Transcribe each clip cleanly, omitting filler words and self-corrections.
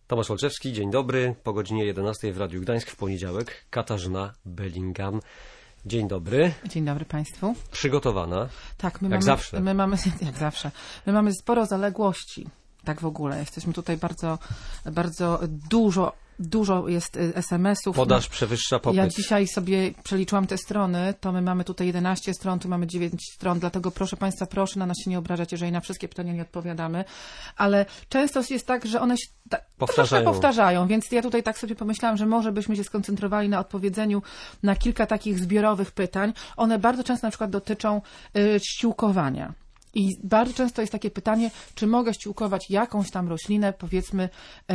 Tomasz Olczewski, dzień dobry. Po godzinie 11 w Radiu Gdańsk w poniedziałek Katarzyna Bellingham. Dzień dobry. Dzień dobry Państwu. Przygotowana. Tak, jak zawsze. Jak zawsze. My mamy sporo zaległości. Tak w ogóle. Jesteśmy tutaj bardzo dużo jest SMS-ów. Podaż przewyższa popyt. Ja dzisiaj sobie przeliczyłam te strony, to my mamy tutaj 11 stron, tu mamy 9 stron, dlatego proszę Państwa, proszę na nas się nie obrażać, jeżeli na wszystkie pytania nie odpowiadamy, ale często jest tak, że one się powtarzają, więc ja tutaj tak sobie pomyślałam, że może byśmy się skoncentrowali na odpowiedzeniu na kilka takich zbiorowych pytań. One bardzo często na przykład dotyczą ściółkowania. I bardzo często jest takie pytanie, czy mogę ściółkować jakąś tam roślinę, powiedzmy,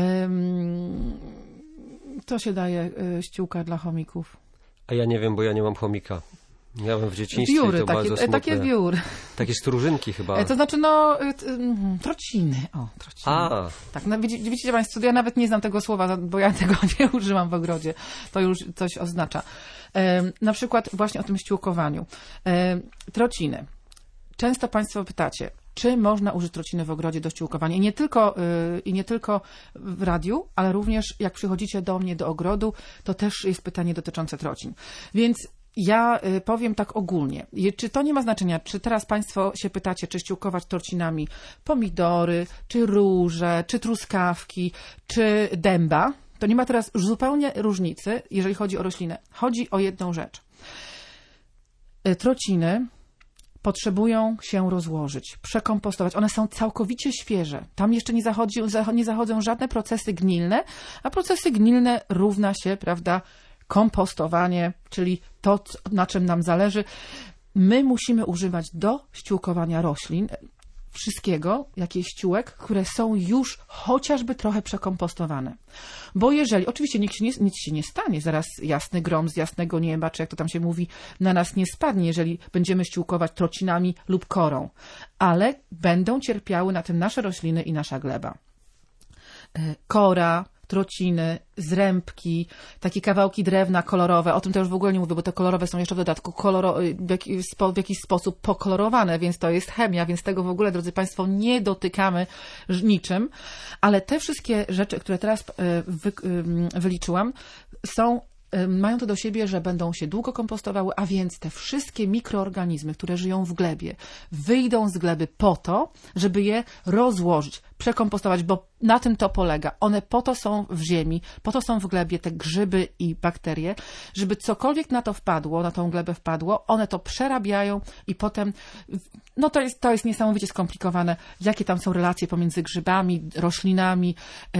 co się daje ściółka dla chomików? A ja nie wiem, bo ja nie mam chomika. Miałem w dzieciństwie wióry, to bardzo smutne. takie wióry. Takie stróżynki chyba. To znaczy, trociny. Trociny. A. Tak, widzicie Państwo, ja nawet nie znam tego słowa, bo ja tego nie używam w ogrodzie. To już coś oznacza. Na przykład właśnie o tym ściółkowaniu. Trociny. Często Państwo pytacie, czy można użyć trociny w ogrodzie do ściółkowania. I nie tylko w radiu, ale również jak przychodzicie do mnie do ogrodu, to też jest pytanie dotyczące trocin. Więc ja powiem tak ogólnie. Czy to nie ma znaczenia, czy teraz Państwo się pytacie, czy ściółkować trocinami pomidory, czy róże, czy truskawki, czy dęba. To nie ma teraz zupełnie różnicy, jeżeli chodzi o roślinę. Chodzi o jedną rzecz. Trociny potrzebują się rozłożyć, przekompostować. One są całkowicie świeże. Tam jeszcze nie zachodzą żadne procesy gnilne, a procesy gnilne równa się, prawda, kompostowanie, czyli to, na czym nam zależy. My musimy używać do ściółkowania roślin wszystkiego, jakichś ściółek, które są już chociażby trochę przekompostowane. Bo jeżeli, oczywiście nic się nie stanie, zaraz jasny grom z jasnego nieba, czy jak to tam się mówi, na nas nie spadnie, jeżeli będziemy ściółkować trocinami lub korą, ale będą cierpiały na tym nasze rośliny i nasza gleba. Kora, trociny, zrębki, takie kawałki drewna kolorowe, o tym to już w ogóle nie mówię, bo te kolorowe są jeszcze w dodatku w jakiś sposób pokolorowane, więc to jest chemia, więc tego w ogóle, drodzy Państwo, nie dotykamy niczym, ale te wszystkie rzeczy, które teraz wyliczyłam, mają to do siebie, że będą się długo kompostowały, a więc te wszystkie mikroorganizmy, które żyją w glebie, wyjdą z gleby po to, żeby je rozłożyć, przekompostować, bo na tym to polega. One po to są w ziemi, po to są w glebie, te grzyby i bakterie, żeby cokolwiek na to wpadło, na tą glebę wpadło, one to przerabiają i potem, to jest niesamowicie skomplikowane, jakie tam są relacje pomiędzy grzybami, roślinami,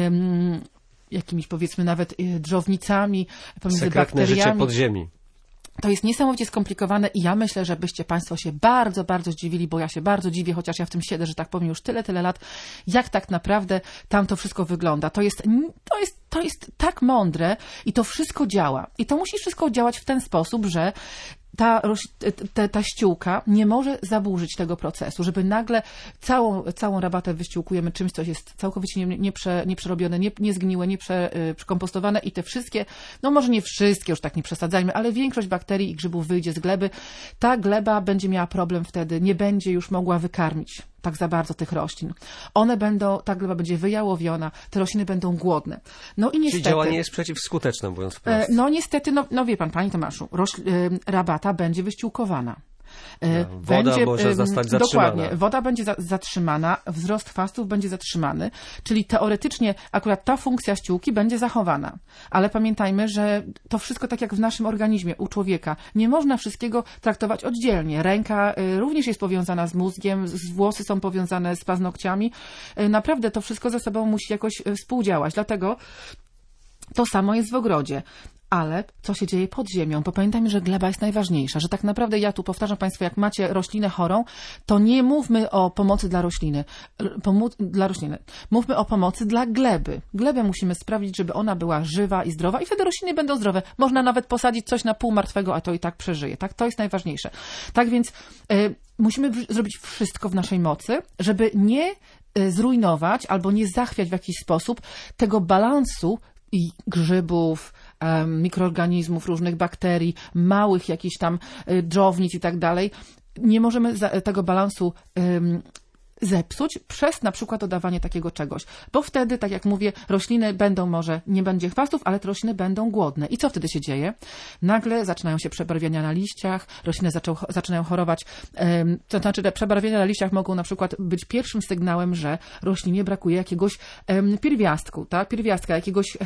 jakimiś powiedzmy nawet dżownicami, pomiędzy sekretne bakteriami. życie podziemi. To jest niesamowicie skomplikowane i ja myślę, że byście Państwo się bardzo, bardzo zdziwili, bo ja się bardzo dziwię, chociaż ja w tym siedzę, że tak powiem, już tyle lat, jak tak naprawdę tam to wszystko wygląda. To jest tak mądre i to wszystko działa. I to musi wszystko działać w ten sposób, że ta ściółka nie może zaburzyć tego procesu, żeby nagle całą rabatę wyściółkujemy czymś, co jest całkowicie nieprzerobione, niezgniłe, przekompostowane i te wszystkie, może nie wszystkie, już tak nie przesadzajmy, ale większość bakterii i grzybów wyjdzie z gleby. Ta gleba będzie miała problem wtedy, nie będzie już mogła wykarmić tak za bardzo tych roślin. Ta gleba będzie wyjałowiona, te rośliny będą głodne. I niestety, czyli działanie jest przeciwskuteczne, mówiąc wprost. Niestety, wie pan, panie Tomaszu, rabata będzie wyściółkowana. Woda może zostać zatrzymana. Dokładnie, woda będzie zatrzymana, wzrost chwastów będzie zatrzymany, czyli teoretycznie akurat ta funkcja ściółki będzie zachowana. Ale pamiętajmy, że to wszystko tak jak w naszym organizmie, u człowieka. Nie można wszystkiego traktować oddzielnie. Ręka również jest powiązana z mózgiem, włosy są powiązane z paznokciami. Naprawdę to wszystko ze sobą musi jakoś współdziałać. Dlatego to samo jest w ogrodzie. Ale co się dzieje pod ziemią? Bo pamiętajmy, że gleba jest najważniejsza, że tak naprawdę ja tu powtarzam Państwu, jak macie roślinę chorą, to nie mówmy o pomocy dla rośliny. Mówmy o pomocy dla gleby. Glebę musimy sprawić, żeby ona była żywa i zdrowa i wtedy rośliny będą zdrowe. Można nawet posadzić coś na pół martwego, a to i tak przeżyje. Tak? To jest najważniejsze. Tak więc musimy zrobić wszystko w naszej mocy, żeby nie zrujnować albo nie zachwiać w jakiś sposób tego balansu i grzybów, mikroorganizmów, różnych bakterii, małych jakichś tam dżownic i tak dalej. Nie możemy tego balansu zepsuć przez na przykład dodawanie takiego czegoś. Bo wtedy, tak jak mówię, rośliny będą może, nie będzie chwastów, ale te rośliny będą głodne. I co wtedy się dzieje? Nagle zaczynają się przebarwienia na liściach, rośliny zaczynają chorować. To znaczy, te przebarwienia na liściach mogą na przykład być pierwszym sygnałem, że roślinie brakuje jakiegoś pierwiastku, tak? Pierwiastka,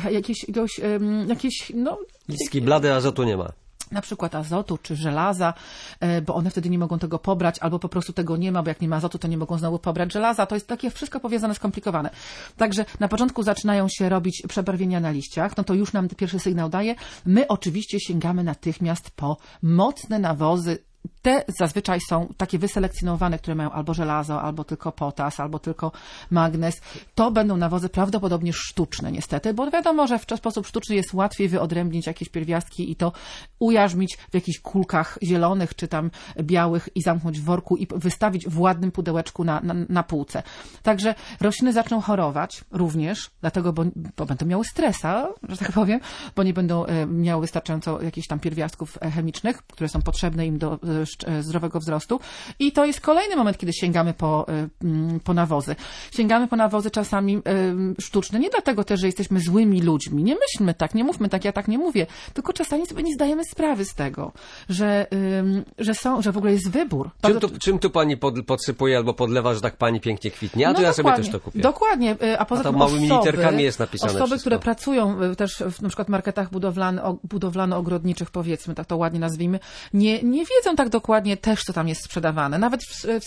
jakieś, no... Listki blade, azotu nie ma. Na przykład azotu czy żelaza, bo one wtedy nie mogą tego pobrać, albo po prostu tego nie ma, bo jak nie ma azotu, to nie mogą znowu pobrać żelaza. To jest takie wszystko powiązane, skomplikowane. Także na początku zaczynają się robić przebarwienia na liściach, no to już nam pierwszy sygnał daje. My oczywiście sięgamy natychmiast po mocne nawozy. Te zazwyczaj są takie wyselekcjonowane, które mają albo żelazo, albo tylko potas, albo tylko magnez. To będą nawozy prawdopodobnie sztuczne niestety, bo wiadomo, że w sposób sztuczny jest łatwiej wyodrębnić jakieś pierwiastki i to ujarzmić w jakichś kulkach zielonych czy tam białych i zamknąć w worku i wystawić w ładnym pudełeczku na półce. Także rośliny zaczną chorować również, dlatego, bo będą miały stresa, że tak powiem, bo nie będą miały wystarczająco jakichś tam pierwiastków chemicznych, które są potrzebne im do zdrowego wzrostu. I to jest kolejny moment, kiedy sięgamy po nawozy. Sięgamy po nawozy czasami sztuczne, nie dlatego też, że jesteśmy złymi ludźmi. Nie myślmy tak, nie mówmy tak, ja tak nie mówię, tylko czasami sobie nie zdajemy sprawy z tego, że w ogóle jest wybór. Czym tu pani podsypuje albo podlewa, że tak pani pięknie kwitnie? A to ja sobie też to kupię. Dokładnie. A poza tym małymi literkami jest napisane osoby, wszystko. które pracują też w na przykład marketach budowlano-ogrodniczych, powiedzmy, tak to ładnie nazwijmy, nie wiedzą tak dokładnie też, co tam jest sprzedawane. Nawet w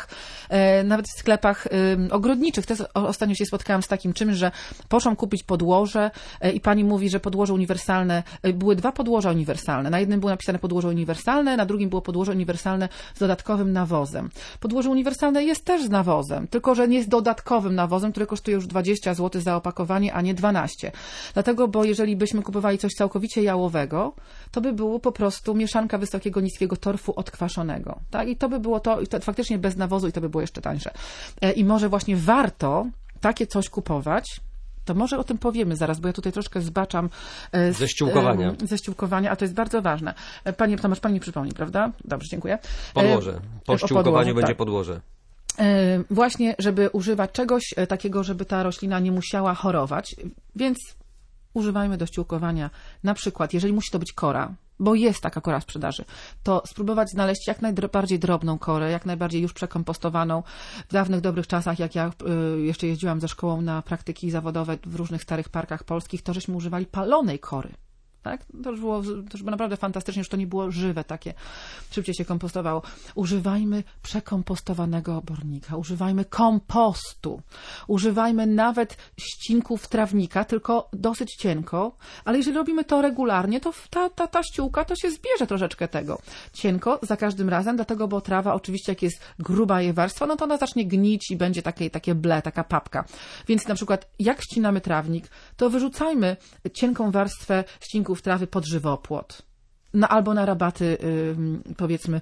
sklepach ogrodniczych. Też ostatnio się spotkałam z takim czymś, że poszłam kupić podłoże i pani mówi, że podłoże uniwersalne, były 2 podłoża uniwersalne. Na jednym było napisane podłoże uniwersalne, na drugim było podłoże uniwersalne z dodatkowym nawozem. Podłoże uniwersalne jest też z nawozem, tylko że nie jest dodatkowym nawozem, który kosztuje już 20 zł za opakowanie, a nie 12. Dlatego, bo jeżeli byśmy kupowali coś całkowicie jałowego, to by było po prostu mieszanka wysokiego, niskiego torfu odkwaszonego. Tak? I to by było to faktycznie bez nawozu i to by było jeszcze tańsze. I może właśnie warto takie coś kupować. To może o tym powiemy zaraz, bo ja tutaj troszkę zbaczam ze ściółkowania, a to jest bardzo ważne. Pani Tomasz, pani mi przypomni, prawda? Dobrze, dziękuję. Podłoże. Po ściółkowaniu będzie podłoże. Właśnie, żeby używać czegoś takiego, żeby ta roślina nie musiała chorować, więc używajmy do ściółkowania na przykład, jeżeli musi to być kora, bo jest taka kora w sprzedaży, to spróbować znaleźć jak najbardziej drobną korę, jak najbardziej już przekompostowaną. W dawnych, dobrych czasach, jak ja jeszcze jeździłam ze szkołą na praktyki zawodowe w różnych starych parkach polskich, to żeśmy używali palonej kory. Tak? To już było naprawdę fantastycznie, już to nie było żywe takie, szybciej się kompostowało. Używajmy przekompostowanego obornika, używajmy kompostu, używajmy nawet ścinków trawnika, tylko dosyć cienko, ale jeżeli robimy to regularnie, to ta ściółka to się zbierze troszeczkę tego. Cienko za każdym razem, dlatego, bo trawa oczywiście jak jest gruba jej warstwa, no to ona zacznie gnić i będzie takie ble, taka papka. Więc na przykład jak ścinamy trawnik, to wyrzucajmy cienką warstwę ścinków trawy pod żywopłot. Albo na rabaty, powiedzmy,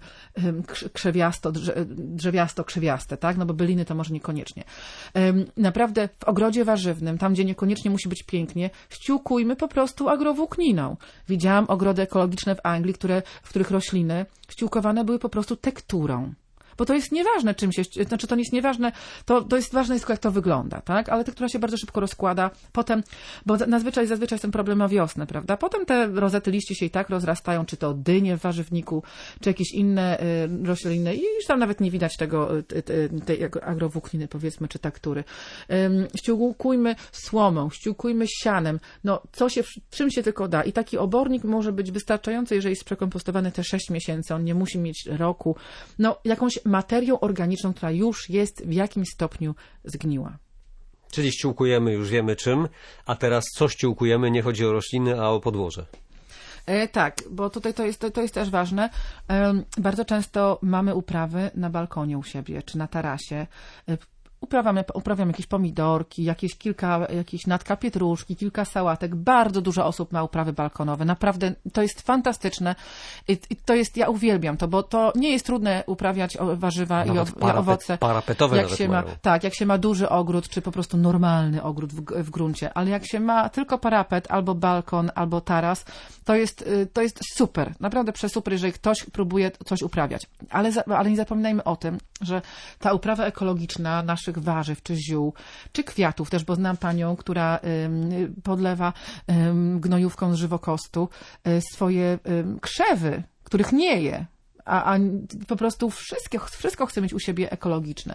drzewiasto-krzewiaste, tak? No bo byliny to może niekoniecznie. Naprawdę w ogrodzie warzywnym, tam gdzie niekoniecznie musi być pięknie, ściółkujmy po prostu agrowłókniną. Widziałam ogrody ekologiczne w Anglii, w których rośliny ściółkowane były po prostu tekturą. Bo to jest nieważne, czym się, znaczy to nie jest nieważne, to jest ważne, jak to wygląda, tak? Ale tektura się bardzo szybko rozkłada. Potem, bo zazwyczaj jest ten problem na wiosnę, prawda? Potem te rozety liści się i tak rozrastają, czy to dynie w warzywniku, czy jakieś inne rośliny i już tam nawet nie widać tej agrowłókniny, powiedzmy, czy tektury. Ściółkujmy słomą, ściółkujmy sianem, no czym się tylko da. I taki obornik może być wystarczający, jeżeli jest przekompostowany te 6 miesięcy, on nie musi mieć roku. No, jakąś materią organiczną, która już jest w jakimś stopniu zgniła. Czyli ściółkujemy, już wiemy czym, a teraz co ściółkujemy? Nie chodzi o rośliny, a o podłoże. Tak, bo tutaj to jest też ważne. Bardzo często mamy uprawy na balkonie u siebie, czy na tarasie. Uprawiam jakieś pomidorki, jakieś natka pietruszki, kilka sałatek. Bardzo dużo osób ma uprawy balkonowe. Naprawdę to jest fantastyczne. Ja uwielbiam to, bo to nie jest trudne uprawiać warzywa i owoce. Parapetowe jak nawet się mają. Tak, jak się ma duży ogród, czy po prostu normalny ogród w gruncie. Ale jak się ma tylko parapet, albo balkon, albo taras, to jest super. Naprawdę przesuper, jeżeli ktoś próbuje coś uprawiać. Ale nie zapominajmy o tym, że ta uprawa ekologiczna naszych warzyw, czy ziół, czy kwiatów też, bo znam panią, która podlewa gnojówką z żywokostu swoje krzewy, których nie je, a po prostu wszystko chce mieć u siebie ekologiczne.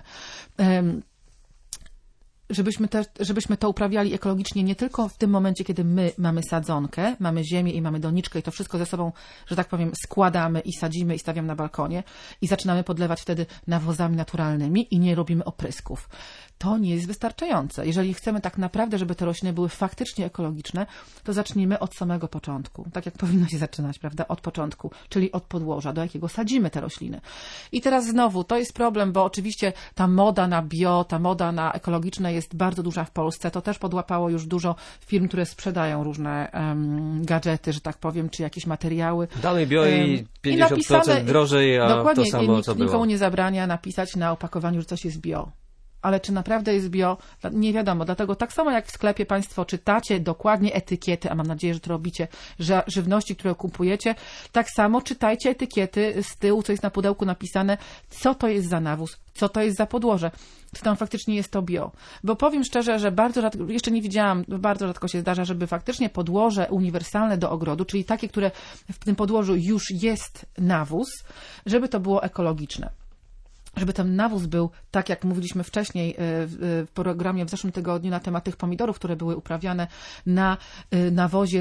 Żebyśmy to uprawiali ekologicznie nie tylko w tym momencie, kiedy my mamy sadzonkę, mamy ziemię i mamy doniczkę i to wszystko ze sobą, że tak powiem, składamy i sadzimy i stawiamy na balkonie i zaczynamy podlewać wtedy nawozami naturalnymi i nie robimy oprysków. To nie jest wystarczające. Jeżeli chcemy tak naprawdę, żeby te rośliny były faktycznie ekologiczne, to zacznijmy od samego początku. Tak jak powinno się zaczynać, prawda? Od początku, czyli od podłoża, do jakiego sadzimy te rośliny. I teraz znowu, to jest problem, bo oczywiście ta moda na bio, ta moda na ekologiczne jest bardzo duża w Polsce. To też podłapało już dużo firm, które sprzedają różne gadżety, że tak powiem, czy jakieś materiały. Dalej bio i 50% drożej, a dokładnie, to samo, co było. Nikomu nie zabrania napisać na opakowaniu, że coś jest bio. Ale czy naprawdę jest bio? Nie wiadomo. Dlatego tak samo jak w sklepie Państwo czytacie dokładnie etykiety, a mam nadzieję, że to robicie, żywności, które kupujecie, tak samo czytajcie etykiety z tyłu, co jest na pudełku napisane, co to jest za nawóz, co to jest za podłoże, czy tam faktycznie jest to bio. Bo powiem szczerze, że bardzo rzadko, jeszcze nie widziałam, bardzo rzadko się zdarza, żeby faktycznie podłoże uniwersalne do ogrodu, czyli takie, które w tym podłożu już jest nawóz, żeby to było ekologiczne. Żeby ten nawóz był, tak jak mówiliśmy wcześniej w programie w zeszłym tygodniu na temat tych pomidorów, które były uprawiane na nawozie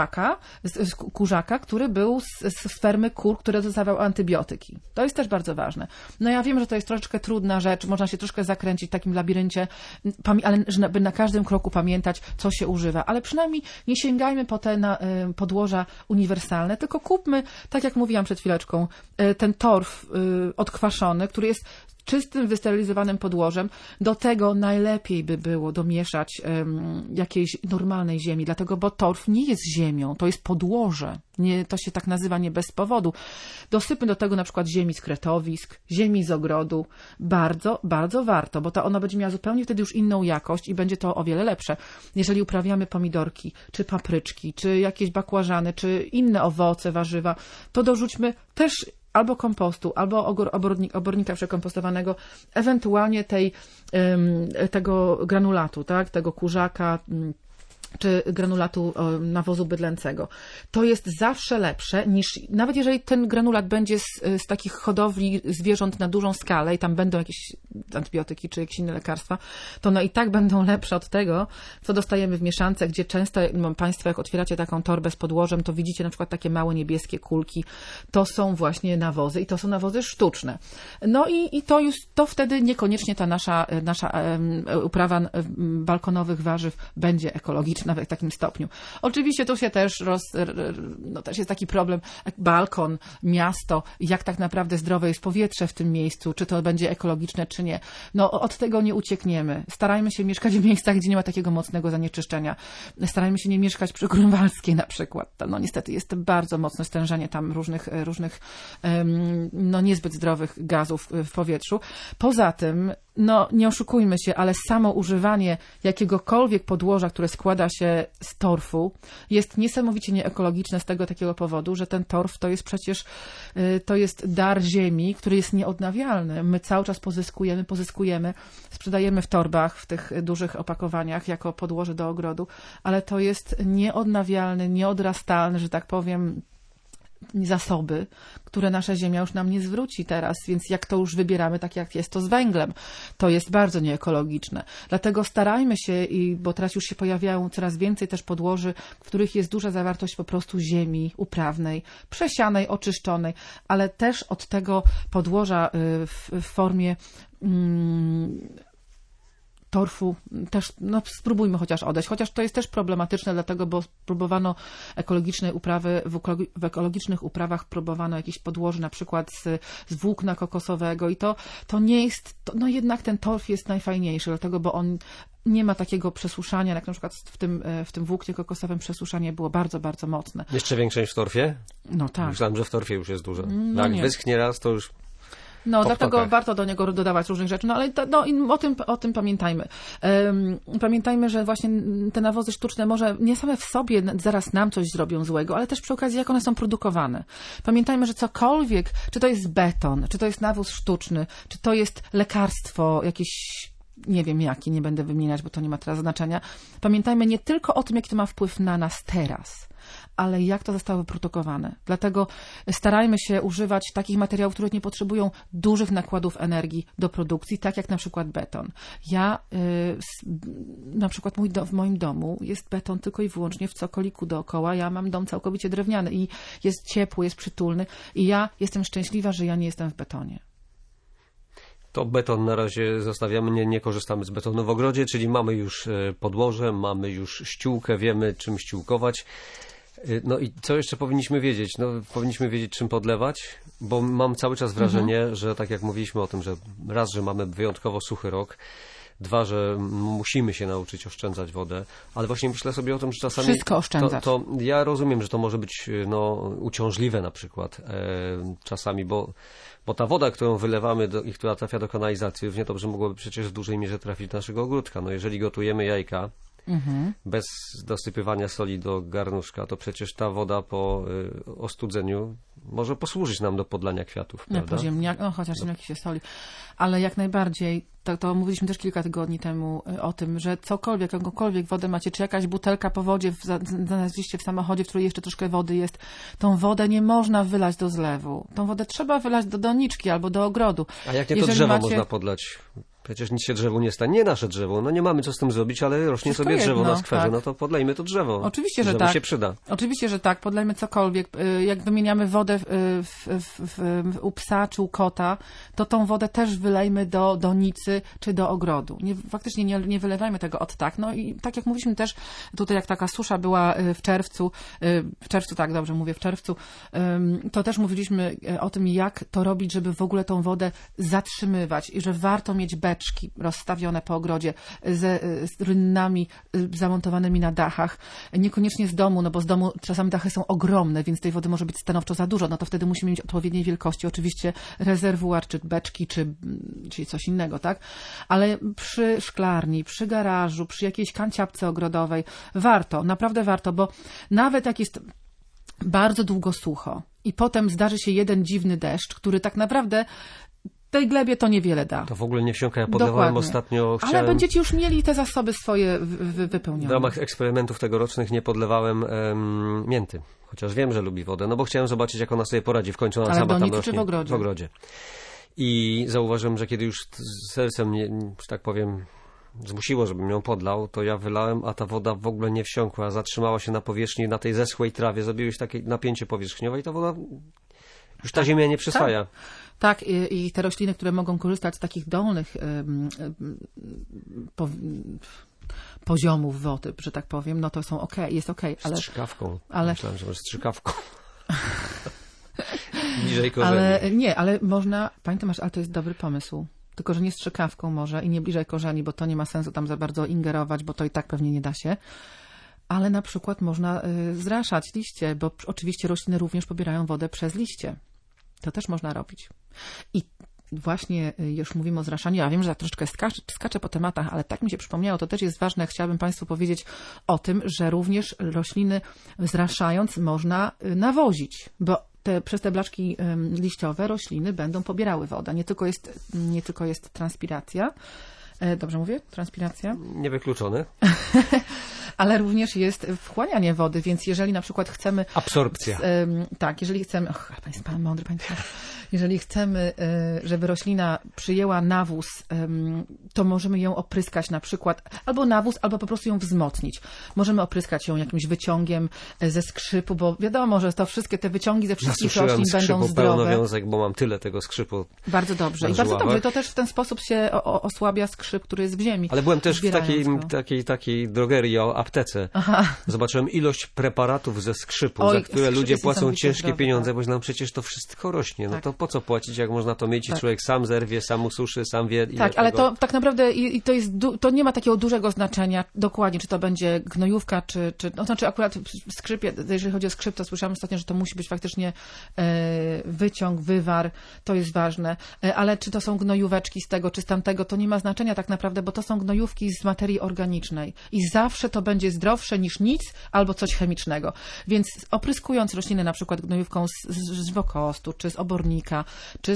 kurzaka, który był z fermy kur, które dostawał antybiotyki. To jest też bardzo ważne. No ja wiem, że to jest troszeczkę trudna rzecz, można się troszkę zakręcić w takim labiryncie, ale żeby na każdym kroku pamiętać, co się używa. Ale przynajmniej nie sięgajmy po te podłoża uniwersalne, tylko kupmy, tak jak mówiłam przed chwileczką, ten torf odkwaszony, który jest czystym, wysterylizowanym podłożem. Do tego najlepiej by było domieszać jakiejś normalnej ziemi, dlatego, bo torf nie jest ziemią, to jest podłoże. To się tak nazywa nie bez powodu. Dosypmy do tego na przykład ziemi z kretowisk, ziemi z ogrodu. Bardzo, bardzo warto, bo ona będzie miała zupełnie wtedy już inną jakość i będzie to o wiele lepsze. Jeżeli uprawiamy pomidorki, czy papryczki, czy jakieś bakłażany, czy inne owoce, warzywa, to dorzućmy też albo kompostu, albo obornika przekompostowanego, ewentualnie tego granulatu, tak, tego kurzaka, czy granulatu nawozu bydlęcego. To jest zawsze lepsze niż, nawet jeżeli ten granulat będzie z takich hodowli zwierząt na dużą skalę i tam będą jakieś antybiotyki czy jakieś inne lekarstwa, to one i tak będą lepsze od tego, co dostajemy w mieszance, gdzie często Państwo, jak otwieracie taką torbę z podłożem, to widzicie na przykład takie małe niebieskie kulki. To są właśnie nawozy i to są nawozy sztuczne. No i to wtedy niekoniecznie ta nasza uprawa balkonowych warzyw będzie ekologiczna w takim stopniu. Oczywiście tu się też też jest taki problem, balkon, miasto, jak tak naprawdę zdrowe jest powietrze w tym miejscu, czy to będzie ekologiczne, czy nie. No od tego nie uciekniemy. Starajmy się mieszkać w miejscach, gdzie nie ma takiego mocnego zanieczyszczenia. Starajmy się nie mieszkać przy Grunwaldzkiej na przykład. No niestety jest bardzo mocne stężenie tam różnych niezbyt zdrowych gazów w powietrzu. Poza tym, nie oszukujmy się, ale samo używanie jakiegokolwiek podłoża, które składa się z torfu, jest niesamowicie nieekologiczne z tego takiego powodu, że ten torf to jest przecież dar ziemi, który jest nieodnawialny. My cały czas pozyskujemy, sprzedajemy w torbach, w tych dużych opakowaniach jako podłoże do ogrodu, ale to jest nieodnawialny, nieodrastalny, że tak powiem, zasoby, które nasza ziemia już nam nie zwróci teraz, więc jak to już wybieramy, tak jak jest to z węglem, to jest bardzo nieekologiczne. Dlatego starajmy się, bo teraz już się pojawiają coraz więcej też podłoży, w których jest duża zawartość po prostu ziemi uprawnej, przesianej, oczyszczonej, ale też od tego podłoża w formie torfu też, no spróbujmy chociaż odejść. Chociaż to jest też problematyczne, dlatego, bo próbowano ekologiczne uprawy, w ekologicznych uprawach próbowano jakieś podłoże, na przykład z włókna kokosowego i to nie jest, no jednak ten torf jest najfajniejszy, dlatego, bo on nie ma takiego przesuszania, jak na przykład w tym włóknie kokosowym przesuszanie było bardzo, bardzo mocne. Jeszcze większe niż w torfie? No tak. Myślałem, że w torfie już jest duże. No jak nie. wyschnie raz, to już... No, dlatego warto do niego dodawać różnych rzeczy, no ale i o tym pamiętajmy. Pamiętajmy, że właśnie te nawozy sztuczne może nie same w sobie zaraz nam coś zrobią złego, ale też przy okazji, jak one są produkowane. Pamiętajmy, że cokolwiek, czy to jest beton, czy to jest nawóz sztuczny, czy to jest lekarstwo jakieś, nie wiem jaki, nie będę wymieniać, bo to nie ma teraz znaczenia. Pamiętajmy nie tylko o tym, jaki to ma wpływ na nas teraz, ale jak to zostało wyprodukowane. Dlatego starajmy się używać takich materiałów, które nie potrzebują dużych nakładów energii do produkcji, tak jak na przykład beton. Na przykład w moim domu jest beton tylko i wyłącznie w cokoliku dookoła. Ja mam dom całkowicie drewniany i jest ciepły, jest przytulny i ja jestem szczęśliwa, że ja nie jestem w betonie. To beton na razie zostawiamy, nie korzystamy z betonu w ogrodzie, czyli mamy już podłoże, mamy już ściółkę, wiemy czym ściółkować. No i co jeszcze powinniśmy wiedzieć? No, powinniśmy wiedzieć czym podlewać, bo mam cały czas wrażenie, że tak jak mówiliśmy o tym, że raz, że mamy wyjątkowo suchy rok, dwa, że musimy się nauczyć oszczędzać wodę, ale właśnie myślę sobie o tym, że czasami... Wszystko oszczędzać. To ja rozumiem, że to może być uciążliwe na przykład czasami, bo ta woda, którą wylewamy i która trafia do kanalizacji, równie dobrze mogłaby przecież w dużej mierze trafić do naszego ogródka. No jeżeli gotujemy jajka bez dosypywania soli do garnuszka, to przecież ta woda po ostudzeniu może posłużyć nam do podlania kwiatów, prawda? Chociaż ziemniaki się soli. Ale jak najbardziej, to mówiliśmy też kilka tygodni temu o tym, że jakąkolwiek wodę macie, czy jakaś butelka po wodzie znaleźliście w samochodzie, w której jeszcze troszkę wody jest, tą wodę nie można wylać do zlewu. Tą wodę trzeba wylać do doniczki albo do ogrodu. A jak nie to drzewo można podlać? Przecież nic się drzewu nie stanie. Nie nasze drzewo. No nie mamy co z tym zrobić, ale rośnie Wszystko sobie drzewo na skwerze. tak. No to podlejmy to drzewo. Oczywiście, że drzewo tak. się przyda. Oczywiście, że tak. Podlejmy cokolwiek. Jak wymieniamy wodę u psa czy u kota, to tą wodę też wylejmy do donicy czy do ogrodu. Faktycznie nie wylewajmy tego od tak. No i tak jak mówiliśmy też tutaj, jak taka susza była w czerwcu, tak, dobrze mówię, w czerwcu, to też mówiliśmy o tym, jak to robić, żeby w ogóle tą wodę zatrzymywać i że warto mieć beczki rozstawione po ogrodzie z rynnami zamontowanymi na dachach. Niekoniecznie z domu, no bo z domu czasami dachy są ogromne, więc tej wody może być stanowczo za dużo. No to wtedy musimy mieć odpowiedniej wielkości. Oczywiście rezerwuar, czy beczki, czy coś innego, tak? Ale przy szklarni, przy garażu, przy jakiejś kanciapce ogrodowej warto, naprawdę warto, bo nawet jak jest bardzo długo sucho i potem zdarzy się jeden dziwny deszcz, który tak naprawdę tej glebie to niewiele da. To w ogóle nie wsiąka. Ja podlewałem ostatnio. Ale będziecie już mieli te zasoby swoje wypełnione. W ramach eksperymentów tegorocznych nie podlewałem mięty. Chociaż wiem, że lubi wodę. No bo chciałem zobaczyć, jak ona sobie poradzi. W końcu ona sama tam rośnie. Czy w ogrodzie? W ogrodzie. I zauważyłem, że kiedy już sercem mnie, że tak powiem, zmusiło, żebym ją podlał, to ja wylałem, a ta woda w ogóle nie wsiąkła. Zatrzymała się na powierzchni, na tej zeschłej trawie. Zrobiłeś takie napięcie powierzchniowe i ta woda... Już ta ziemia nie przyswaja. Tak, i te rośliny, które mogą korzystać z takich dolnych poziomów wody, że tak powiem, no to są jest okej. Ale strzykawką. Ale... Myślałem, że strzykawką. Bliżej korzeni. Ale można, pamiętam, ale to jest dobry pomysł. Tylko że nie strzykawką może i nie bliżej korzeni, bo to nie ma sensu tam za bardzo ingerować, bo to i tak pewnie nie da się. Ale na przykład można zraszać liście, bo oczywiście rośliny również pobierają wodę przez liście. To też można robić. I właśnie już mówimy o zraszaniu. Ja wiem, że troszeczkę skaczę po tematach, ale tak mi się przypomniało, to też jest ważne. Chciałabym Państwu powiedzieć o tym, że również rośliny zraszając można nawozić, bo przez te blaczki liściowe rośliny będą pobierały wodę. Nie tylko jest transpiracja. Dobrze mówię? Transpiracja? Niewykluczone. ale również jest wchłanianie wody, więc jeżeli na przykład chcemy... Absorpcja. Tak, jeżeli chcemy... Pan mądry, jeżeli chcemy, żeby roślina przyjęła nawóz, to możemy ją opryskać na przykład, albo nawóz, albo po prostu ją wzmocnić. Możemy opryskać ją jakimś wyciągiem ze skrzypu, bo wiadomo, że to wszystkie te wyciągi ze wszystkich roślin będą zdrowe. Pełnowiązek, bo mam tyle tego skrzypu. Bardzo dobrze. I bardzo dobrze. To też w ten sposób się osłabia skrzyp, który jest w ziemi. Ale byłem też w takiej drogerii, aptece. Aha. Zobaczyłem ilość preparatów ze skrzypu, za które ludzie płacą ciężkie pieniądze, bo nam przecież to wszystko rośnie. No to po co płacić, jak można to mieć i człowiek sam zerwie, sam ususzy, sam wie. Tak, ale to tak naprawdę to nie ma takiego dużego znaczenia dokładnie, czy to będzie gnojówka, czy no znaczy akurat w skrzypie, jeżeli chodzi o skrzyp, to słyszałam ostatnio, że to musi być faktycznie wyciąg, wywar, to jest ważne, ale czy to są gnojóweczki z tego, czy z tamtego, to nie ma znaczenia tak naprawdę, bo to są gnojówki z materii organicznej i zawsze to będzie zdrowsze niż nic albo coś chemicznego. Więc opryskując rośliny na przykład gnojówką z żywokostu, czy z obornika,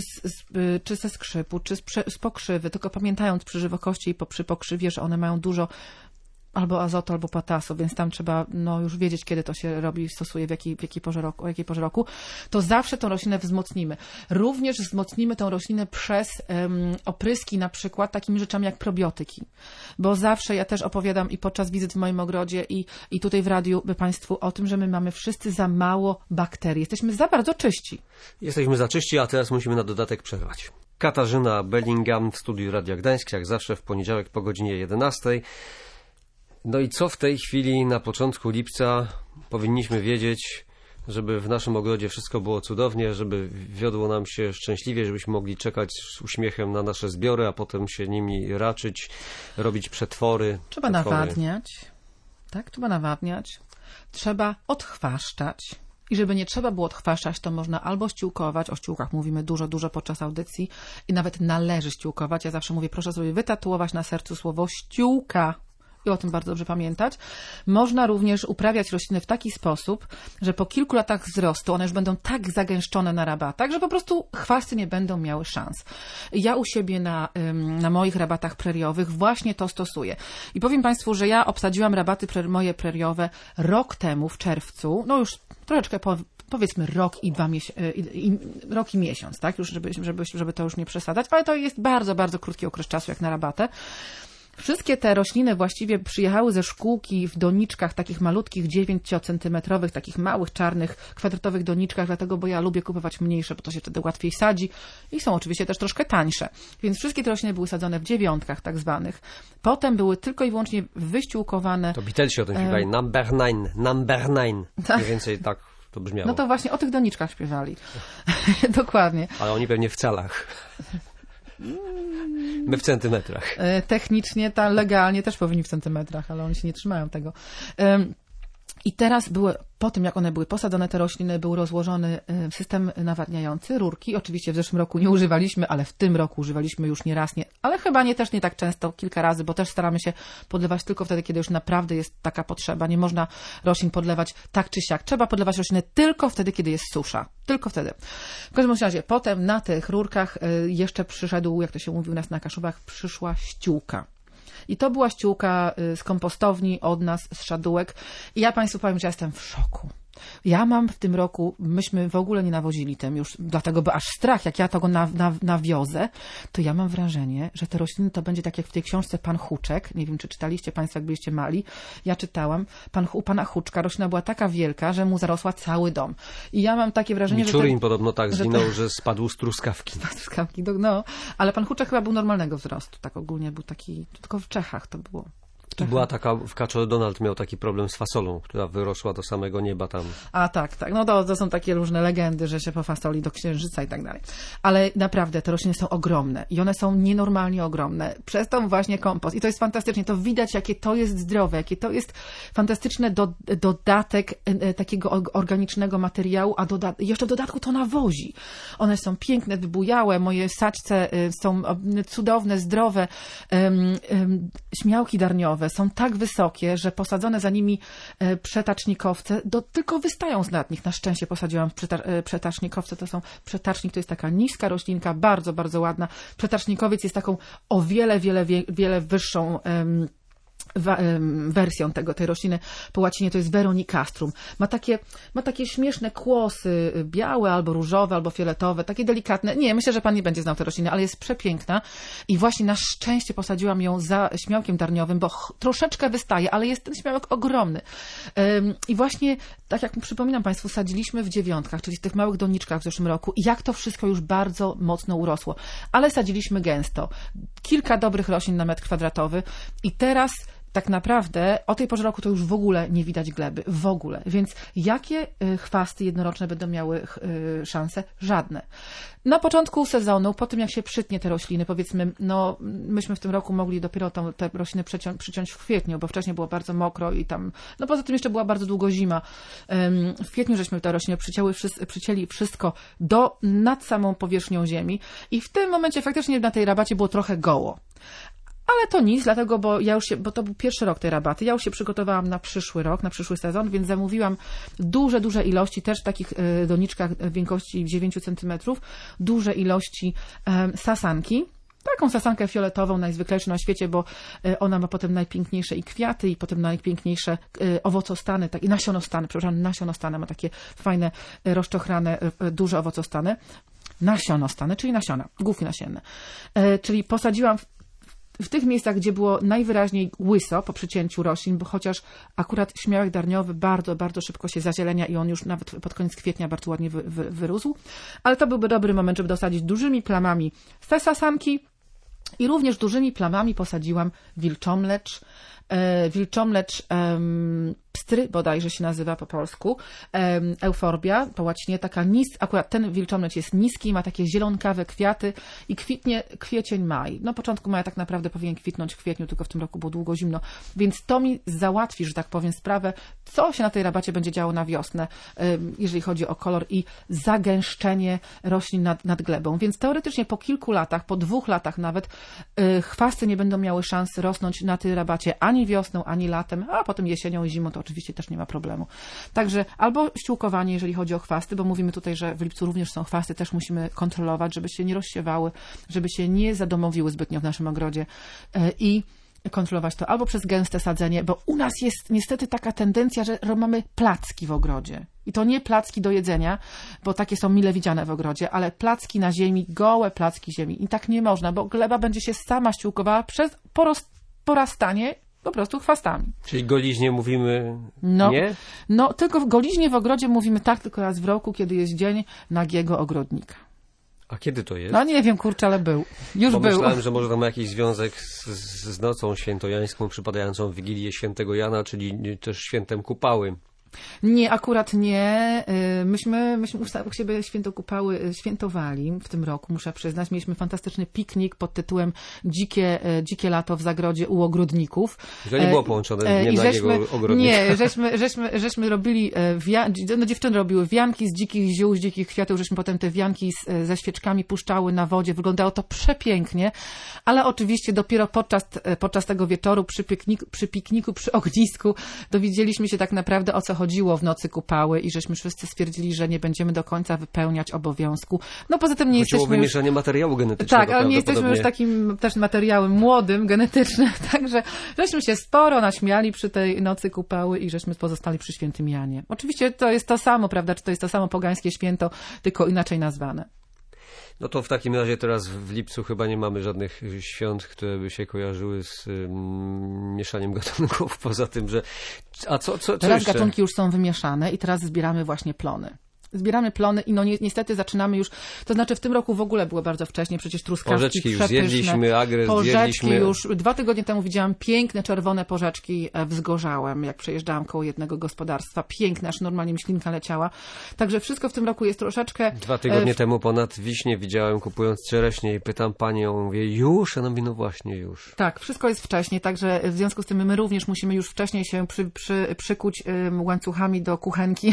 czy ze skrzypu, czy z pokrzywy, tylko pamiętając przy żywokości i przy pokrzywie, że one mają dużo albo azotu, albo potasu, więc tam trzeba już wiedzieć, kiedy to się robi, stosuje, o jakiej porze roku, to zawsze tą roślinę wzmocnimy. Również wzmocnimy tą roślinę przez opryski na przykład takimi rzeczami jak probiotyki, bo zawsze ja też opowiadam i podczas wizyt w moim ogrodzie i tutaj w radiu Państwu o tym, że my mamy wszyscy za mało bakterii. Jesteśmy za bardzo czyści. Jesteśmy za czyści, a teraz musimy na dodatek przerwać. Katarzyna Bellingham w studiu Radia Gdańsk, jak zawsze w poniedziałek po godzinie 11. No i co w tej chwili na początku lipca powinniśmy wiedzieć, żeby w naszym ogrodzie wszystko było cudownie, żeby wiodło nam się szczęśliwie, żebyśmy mogli czekać z uśmiechem na nasze zbiory, a potem się nimi raczyć, robić przetwory. Trzeba nawadniać. Tak, trzeba nawadniać. Trzeba odchwaszczać. I żeby nie trzeba było odchwaszczać, to można albo ściółkować, o ściółkach mówimy dużo podczas audycji i nawet należy ściółkować. Ja zawsze mówię, proszę sobie wytatuować na sercu słowo ściółka. I o tym bardzo dobrze pamiętać. Można również uprawiać rośliny w taki sposób, że po kilku latach wzrostu one już będą tak zagęszczone na rabatach, że po prostu chwasty nie będą miały szans. Ja u siebie na moich rabatach preriowych właśnie to stosuję. I powiem Państwu, że ja obsadziłam rabaty moje preriowe rok temu w czerwcu, no już troszeczkę powiedzmy rok i miesiąc, tak? Już żeby to już nie przesadzać, ale to jest bardzo, bardzo krótki okres czasu jak na rabatę. Wszystkie te rośliny właściwie przyjechały ze szkółki w doniczkach takich malutkich, 9-centymetrowych, takich małych, czarnych, kwadratowych doniczkach, dlatego, bo ja lubię kupować mniejsze, bo to się wtedy łatwiej sadzi i są oczywiście też troszkę tańsze. Więc wszystkie te rośliny były sadzone w dziewiątkach tak zwanych. Potem były tylko i wyłącznie wyściółkowane. To Beatlesi o tym śpiewali. Number 9. Tak. Mniej więcej tak to brzmiało. No to właśnie o tych doniczkach śpiewali. Dokładnie. Ale oni pewnie w calach. My w centymetrach. Technicznie, legalnie też powinni w centymetrach, ale oni się nie trzymają tego. I teraz po tym, jak one były posadzone, te rośliny, był rozłożony system nawadniający, rurki. Oczywiście w zeszłym roku nie używaliśmy, ale w tym roku używaliśmy już nie raz, ale chyba też nie tak często, kilka razy, bo też staramy się podlewać tylko wtedy, kiedy już naprawdę jest taka potrzeba. Nie można roślin podlewać tak czy siak. Trzeba podlewać rośliny tylko wtedy, kiedy jest susza. Tylko wtedy. W każdym razie potem na tych rurkach jeszcze przyszedł, jak to się mówi u nas na Kaszubach, przyszła ściółka. I to była ściółka z kompostowni od nas, z Szadółek. I ja Państwu powiem, że ja jestem w szoku. Ja mam w tym roku, myśmy w ogóle nie nawozili tym już, dlatego, bo aż strach, jak ja tego nawiozę, to ja mam wrażenie, że te rośliny to będzie tak jak w tej książce Pan Huczek. Nie wiem, czy czytaliście Państwo, jak byliście mali. Ja czytałam. U Pana Huczka roślina była taka wielka, że mu zarosła cały dom. I ja mam takie wrażenie, Miczurin podobno tak zginął, że spadł z truskawki. Truskawki, no. Ale Pan Huczek chyba był normalnego wzrostu. Tak ogólnie był taki, tylko w Czechach to było. Była taka, w Kaczor Donald miał taki problem z fasolą, która wyrosła do samego nieba tam. A tak. No to są takie różne legendy, że się po fasoli do księżyca i tak dalej. Ale naprawdę te rośliny są ogromne i one są nienormalnie ogromne. Przez tą właśnie kompost. I to jest fantastycznie. To widać, jakie to jest zdrowe, jakie to jest fantastyczny dodatek takiego organicznego materiału, a jeszcze w dodatku to nawozi. One są piękne, wybujałe. Moje saćce są cudowne, zdrowe. Śmiałki darniowe są tak wysokie, że posadzone za nimi przetacznikowce tylko wystają z nad nich. Na szczęście posadziłam przetacznikowce. Przetacznik to jest taka niska roślinka, bardzo, bardzo ładna. Przetarznikowiec jest taką o wiele wyższą wersją tej rośliny po łacinie to jest Veronicastrum. Ma takie śmieszne kłosy, białe albo różowe, albo fioletowe, takie delikatne. Nie, myślę, że pan nie będzie znał tej rośliny, ale jest przepiękna i właśnie na szczęście posadziłam ją za śmiałkiem darniowym, bo troszeczkę wystaje, ale jest ten śmiałek ogromny. I właśnie, tak jak przypominam państwu, sadziliśmy w dziewiątkach, czyli w tych małych doniczkach w zeszłym roku i jak to wszystko już bardzo mocno urosło. Ale sadziliśmy gęsto. Kilka dobrych roślin na metr kwadratowy i teraz tak naprawdę o tej porze roku to już w ogóle nie widać gleby. W ogóle. Więc jakie chwasty jednoroczne będą miały szanse? Żadne. Na początku sezonu, po tym jak się przytnie te rośliny, powiedzmy, no myśmy w tym roku mogli dopiero te rośliny przyciąć w kwietniu, bo wcześniej było bardzo mokro i tam, no poza tym jeszcze była bardzo długo zima. W kwietniu żeśmy te rośliny przycięli wszystko nad samą powierzchnią ziemi i w tym momencie faktycznie na tej rabacie było trochę goło. Ale to nic, dlatego, bo to był pierwszy rok tej rabaty. Ja już się przygotowałam na przyszły rok, na przyszły sezon, więc zamówiłam duże ilości, też w takich doniczkach wielkości 9 cm, duże ilości sasanki. Taką sasankę fioletową, najzwyklejszą na świecie, bo ona ma potem najpiękniejsze i kwiaty, i potem najpiękniejsze owocostany, i nasionostany, ma takie fajne, rozczochrane, duże owocostany. Nasionostany, czyli nasiona, główki nasienne. Czyli posadziłam w tych miejscach, gdzie było najwyraźniej łyso po przycięciu roślin, bo chociaż akurat śmiałek darniowy bardzo szybko się zazielenia i on już nawet pod koniec kwietnia bardzo ładnie wyrósł, ale to byłby dobry moment, żeby dosadzić dużymi plamami te sasanki i również dużymi plamami posadziłam wilczomlecz, pstry bodajże się nazywa po polsku, euforbia, po łacinie taka akurat ten wilczomlecz jest niski, ma takie zielonkawe kwiaty i kwitnie kwiecień, maj. No początku maja tak naprawdę powinien kwitnąć w kwietniu, tylko w tym roku było długo zimno, więc to mi załatwi, że tak powiem, sprawę, co się na tej rabacie będzie działo na wiosnę, jeżeli chodzi o kolor i zagęszczenie roślin nad glebą. Więc teoretycznie po kilku latach, po 2 latach nawet, chwasty nie będą miały szans rosnąć na tej rabacie ani wiosną, ani latem, a potem jesienią i zimą to oczywiście też nie ma problemu. Także albo ściółkowanie, jeżeli chodzi o chwasty, bo mówimy tutaj, że w lipcu również są chwasty, też musimy kontrolować, żeby się nie rozsiewały, żeby się nie zadomowiły zbytnio w naszym ogrodzie i kontrolować to albo przez gęste sadzenie, bo u nas jest niestety taka tendencja, że mamy placki w ogrodzie. I to nie placki do jedzenia, bo takie są mile widziane w ogrodzie, ale placki na ziemi, gołe placki ziemi. I tak nie można, bo gleba będzie się sama ściółkowała przez porastanie po prostu chwastami. Czyli goliźnie mówimy nie? No, tylko goliźnie w ogrodzie mówimy tak tylko raz w roku, kiedy jest dzień nagiego ogrodnika. A kiedy to jest? No nie wiem, kurczę, ale był. Już był. Myślałem, że może to ma jakiś związek z nocą świętojańską przypadającą w Wigilię Świętego Jana, czyli też świętem Kupały. Nie, akurat nie. Myśmy u siebie święto Kupały świętowali w tym roku, muszę przyznać. Mieliśmy fantastyczny piknik pod tytułem Dzikie lato w zagrodzie u ogrodników. To nie było połączone z Dniem Nagiego Ogrodnika. Nie, żeśmy robili, dziewczyny robiły wianki z dzikich ziół, z dzikich kwiatów, żeśmy potem te wianki ze świeczkami puszczały na wodzie. Wyglądało to przepięknie, ale oczywiście dopiero podczas tego wieczoru przy pikniku, przy ognisku dowiedzieliśmy się tak naprawdę, o co chodziło w nocy Kupały i żeśmy wszyscy stwierdzili, że nie będziemy do końca wypełniać obowiązku. No poza tym nie jesteśmy już... wymieszanie materiału genetycznego. Tak, ale nie jesteśmy już takim też materiałem młodym, genetycznym, także żeśmy się sporo naśmiali przy tej nocy Kupały i żeśmy pozostali przy świętym Janie. Oczywiście to jest to samo, prawda, czy to jest to samo pogańskie święto, tylko inaczej nazwane. No to w takim razie teraz w lipcu chyba nie mamy żadnych świąt, które by się kojarzyły z mieszaniem gatunków, poza tym, że... A co teraz jeszcze? Gatunki już są wymieszane i teraz zbieramy właśnie plony. Zbieramy plony i no niestety zaczynamy już, to znaczy w tym roku w ogóle było bardzo wcześnie, przecież truskawki porzeczki przepyszne. Już zjedliśmy, agres porzeczki już, 2 tygodnie temu widziałam piękne czerwone porzeczki wzgorzałem, jak przejeżdżałam koło jednego gospodarstwa. Piękne, aż normalnie mi ślinka leciała. Także wszystko w tym roku jest troszeczkę... 2 tygodnie temu ponad wiśnie widziałem, kupując czereśnie i pytam panią, mówię, już? A ona mówi, no właśnie już. Tak, wszystko jest wcześnie, także w związku z tym my również musimy już wcześniej się przykuć łańcuchami do kuchenki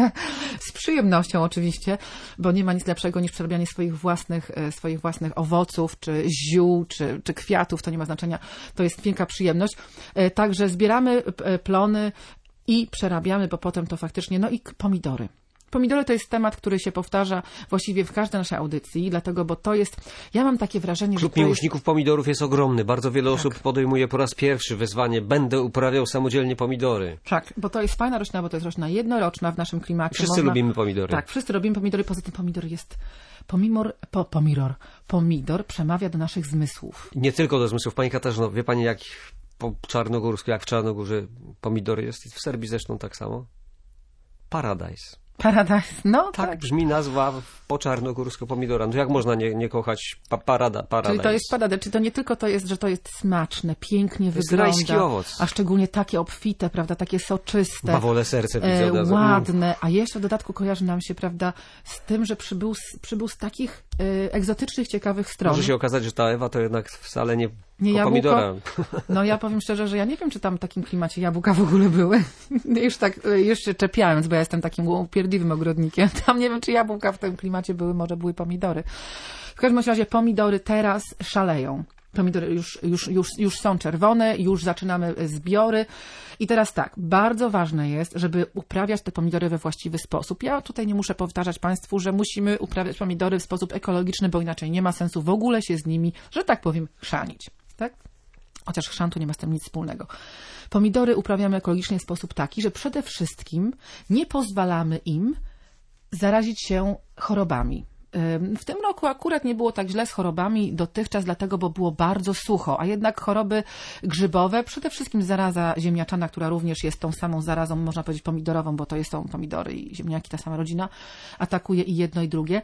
z przyjemnością oczywiście, bo nie ma nic lepszego niż przerabianie swoich własnych owoców, czy ziół, czy kwiatów, to nie ma znaczenia, to jest wielka przyjemność. Także zbieramy plony i przerabiamy, bo potem to faktycznie, no i pomidory. Pomidory to jest temat, który się powtarza właściwie w każdej naszej audycji, dlatego, bo to jest, ja mam takie wrażenie, Klub że to miłośników pomidorów jest ogromny. Bardzo wiele osób podejmuje po raz pierwszy wyzwanie. Będę uprawiał samodzielnie pomidory. Tak, bo to jest fajna roślina, bo to jest roślina jednoroczna w naszym klimacie. Wszyscy lubimy pomidory. Tak, wszyscy lubimy pomidory. Poza tym pomidor przemawia do naszych zmysłów. Nie tylko do zmysłów. Pani Katarzyno, wie pani jak po czarnogórsku, jak w Czarnogórze pomidor jest? I w Serbii zresztą tak samo. Paradise. Paradise, no Tak tak. brzmi nazwa po czarnogórsku pomidora. No jak można nie kochać paradise? Czyli to jest paradise. Czy to nie tylko to jest, że to jest smaczne, pięknie To jest wygląda. rajski owoc. A szczególnie takie obfite, prawda, takie soczyste. Bawole serce widzę od razu. Ładne. A jeszcze w dodatku kojarzy nam się, prawda, z tym, że przybył z takich egzotycznych, ciekawych stron. Może się okazać, że ta Ewa to jednak wcale nie jabłko? pomidora. No ja powiem szczerze, że ja nie wiem, czy tam w takim klimacie jabłka w ogóle były. Już się czepiając, bo ja jestem takim upierdliwym ogrodnikiem. Tam nie wiem, czy jabłka w tym klimacie były, może były pomidory. W każdym razie pomidory teraz szaleją. Pomidory już są czerwone, już zaczynamy zbiory. I teraz tak, bardzo ważne jest, żeby uprawiać te pomidory we właściwy sposób. Ja tutaj nie muszę powtarzać Państwu, że musimy uprawiać pomidory w sposób ekologiczny, bo inaczej nie ma sensu w ogóle się z nimi, że tak powiem, chrzanić. Tak? Chociaż chrzantu nie ma z tym nic wspólnego. Pomidory uprawiamy ekologicznie w sposób taki, że przede wszystkim nie pozwalamy im zarazić się chorobami. W tym roku akurat nie było tak źle z chorobami dotychczas, dlatego, bo było bardzo sucho, a jednak choroby grzybowe, przede wszystkim zaraza ziemniaczana, która również jest tą samą zarazą, można powiedzieć pomidorową, bo to są pomidory i ziemniaki, ta sama rodzina, atakuje i jedno i drugie.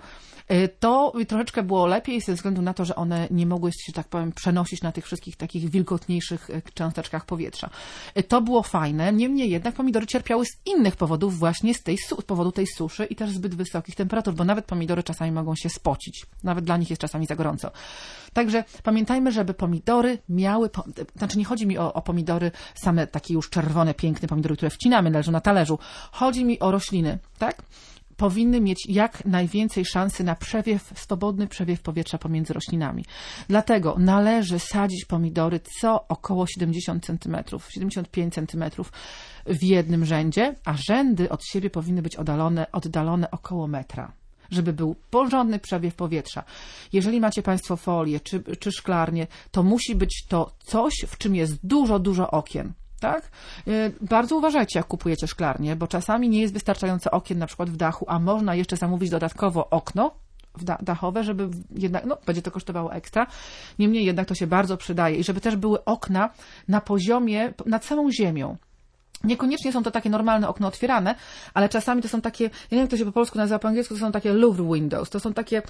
To troszeczkę było lepiej ze względu na to, że one nie mogły się, tak powiem, przenosić na tych wszystkich takich wilgotniejszych cząsteczkach powietrza. To było fajne, niemniej jednak pomidory cierpiały z innych powodów, właśnie z powodu tej suszy i też zbyt wysokich temperatur, bo nawet pomidory czasami mogą się spocić. Nawet dla nich jest czasami za gorąco. Także pamiętajmy, żeby pomidory miały, znaczy nie chodzi mi o pomidory same takie już czerwone, piękne pomidory, które wcinamy, leżą na talerzu. Chodzi mi o rośliny, tak? Powinny mieć jak najwięcej szansy na swobodny przewiew powietrza pomiędzy roślinami. Dlatego należy sadzić pomidory co około 70 cm, 75 cm w jednym rzędzie, a rzędy od siebie powinny być oddalone około metra, żeby był porządny przewiew powietrza. Jeżeli macie Państwo folię czy szklarnię, to musi być to coś, w czym jest dużo okien. Tak? Bardzo uważajcie, jak kupujecie szklarnię, bo czasami nie jest wystarczająco okien na przykład w dachu, a można jeszcze zamówić dodatkowo okno dachowe, żeby jednak, no będzie to kosztowało ekstra, niemniej jednak to się bardzo przydaje i żeby też były okna na poziomie, nad samą ziemią. Niekoniecznie są to takie normalne okna otwierane, ale czasami to są takie, ja nie wiem jak to się po polsku nazywa, po angielsku to są takie Louvre windows, to są takie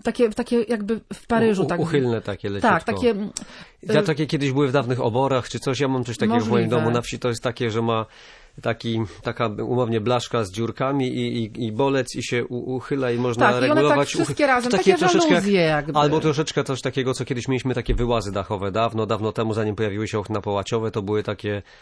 jakby w Paryżu. Uchylne takie leciutko. Tak, takie... Ja takie kiedyś były w dawnych oborach czy coś, ja mam coś takiego Możliwe. w moim domu na wsi, to jest takie, że ma taka umownie blaszka z dziurkami i bolec i się uchyla i można tak, regulować. I one tak wszystkie razem, takie troszeczkę żaluzje jakby. Albo troszeczkę coś takiego, co kiedyś mieliśmy takie wyłazy dachowe, dawno temu, zanim pojawiły się okna połaciowe, to były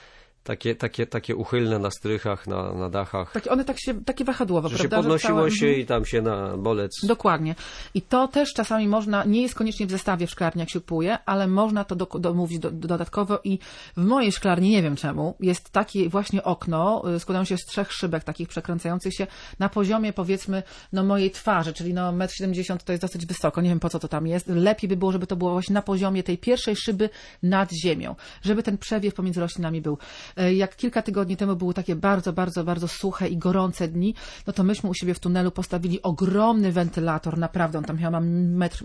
takie uchylne na strychach, na dachach. One takie wahadłowe, że prawda? się podnosiło się i tam się na bolec. Dokładnie. I to też czasami można, nie jest koniecznie w zestawie w szklarni, jak się kupuje, ale można to domówić dodatkowo i w mojej szklarni, nie wiem czemu, jest takie właśnie okno, składają się z 3 szybek takich przekręcających się na poziomie, powiedzmy, mojej twarzy, czyli 1,70 m to jest dosyć wysoko, nie wiem po co to tam jest. Lepiej by było, żeby to było właśnie na poziomie tej pierwszej szyby nad ziemią, żeby ten przewiew pomiędzy roślinami był. Jak kilka tygodni temu były takie bardzo suche i gorące dni, no to myśmy u siebie w tunelu postawili ogromny wentylator, naprawdę, on tam chyba ma metr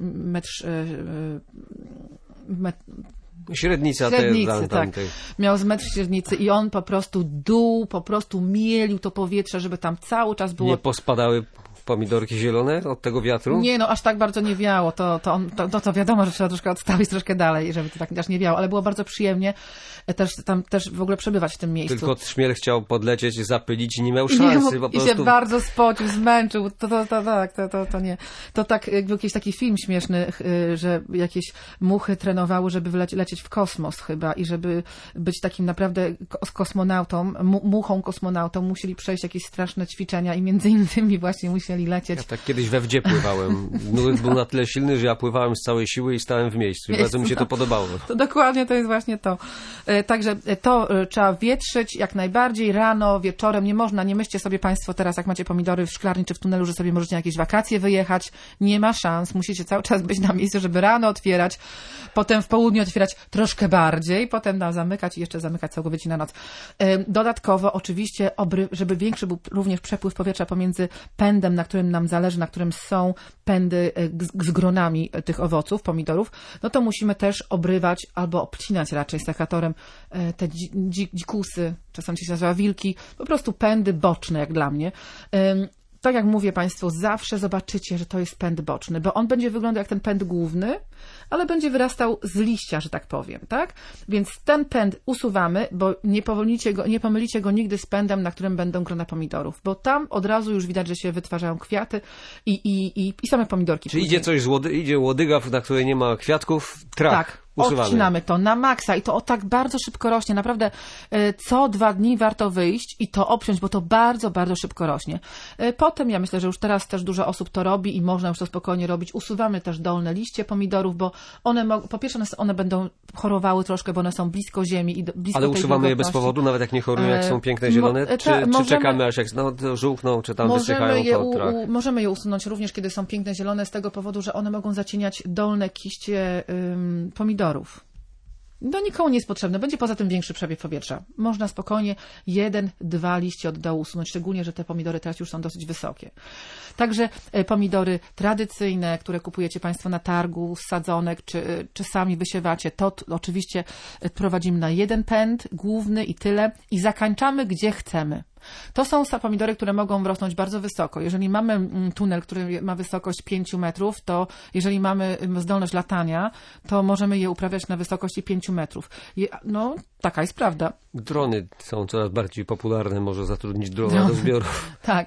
Średnica tak. Miał z metr średnicy i on po prostu duł, po prostu mielił to powietrze, żeby tam cały czas było... Nie pospadały pomidorki zielone od tego wiatru? Nie, aż tak bardzo nie wiało. To wiadomo, że trzeba troszkę odstawić troszkę dalej, żeby to tak aż nie wiało, ale było bardzo przyjemnie tam też w ogóle przebywać w tym miejscu. Tylko Trzmiel chciał podlecieć, zapylić i nie miał szansy po prostu. I się bardzo spocił, zmęczył. To nie. To tak jakby jakiś taki film śmieszny, że jakieś muchy trenowały, żeby lecieć w kosmos chyba i żeby być takim naprawdę kosmonautą, muchą kosmonautą, musieli przejść jakieś straszne ćwiczenia i między innymi właśnie musieli musieli lecieć. Ja tak kiedyś we Wdzie pływałem. Nurt był na tyle silny, że ja pływałem z całej siły i stałem w miejscu. I bardzo mi się to podobało. To dokładnie to jest właśnie to. Także to trzeba wietrzyć jak najbardziej. Rano, wieczorem nie można, nie myślcie sobie Państwo teraz, jak macie pomidory w szklarni czy w tunelu, że sobie możecie na jakieś wakacje wyjechać. Nie ma szans. Musicie cały czas być na miejscu, żeby rano otwierać, potem w południe otwierać troszkę bardziej, potem zamykać i jeszcze zamykać całkowicie na noc. Dodatkowo oczywiście, żeby większy był również przepływ powietrza pomiędzy pędem, na którym nam zależy, na którym są pędy z gronami tych owoców, pomidorów, no to musimy też obrywać albo obcinać raczej sekatorem te dzikusy, czasem się nazywa wilki, po prostu pędy boczne jak dla mnie. Tak jak mówię Państwu, zawsze zobaczycie, że to jest pęd boczny, bo on będzie wyglądał jak ten pęd główny, ale będzie wyrastał z liścia, że tak powiem, tak? Więc ten pęd usuwamy, bo nie pomylicie go nigdy z pędem, na którym będą grona pomidorów, bo tam od razu już widać, że się wytwarzają kwiaty i same pomidorki. Czyli idzie coś idzie łodyga, na której nie ma kwiatków, tak. Usuwamy. Odcinamy to na maksa i to tak bardzo szybko rośnie. Naprawdę co 2 dni warto wyjść i to obciąć, bo to bardzo, bardzo szybko rośnie. Potem ja myślę, że już teraz też dużo osób to robi i można już to spokojnie robić. Usuwamy też dolne liście pomidorów, bo one po pierwsze one będą chorowały troszkę, bo one są blisko ziemi i blisko. Ale tej usuwamy je bez powodu, nawet jak nie chorują, jak są piękne, zielone? Czy czekamy aż jak żółkną, czy tam wysychają? Możemy je usunąć również, kiedy są piękne, zielone, z tego powodu, że one mogą zaciniać dolne kiście pomidorów. No nikomu nie jest potrzebne. Będzie poza tym większy przebieg powietrza. Można spokojnie 1-2 liście od dołu usunąć, szczególnie, że te pomidory teraz już są dosyć wysokie. Także pomidory tradycyjne, które kupujecie Państwo na targu, z sadzonek, czy sami wysiewacie, to oczywiście prowadzimy na jeden pęd główny i tyle i zakańczamy gdzie chcemy. To są pomidory, które mogą rosnąć bardzo wysoko. Jeżeli mamy tunel, który ma wysokość 5 metrów, to jeżeli mamy zdolność latania, to możemy je uprawiać na wysokości 5 metrów. No, taka jest prawda. Drony są coraz bardziej popularne, może zatrudnić drona do zbiorów. Tak.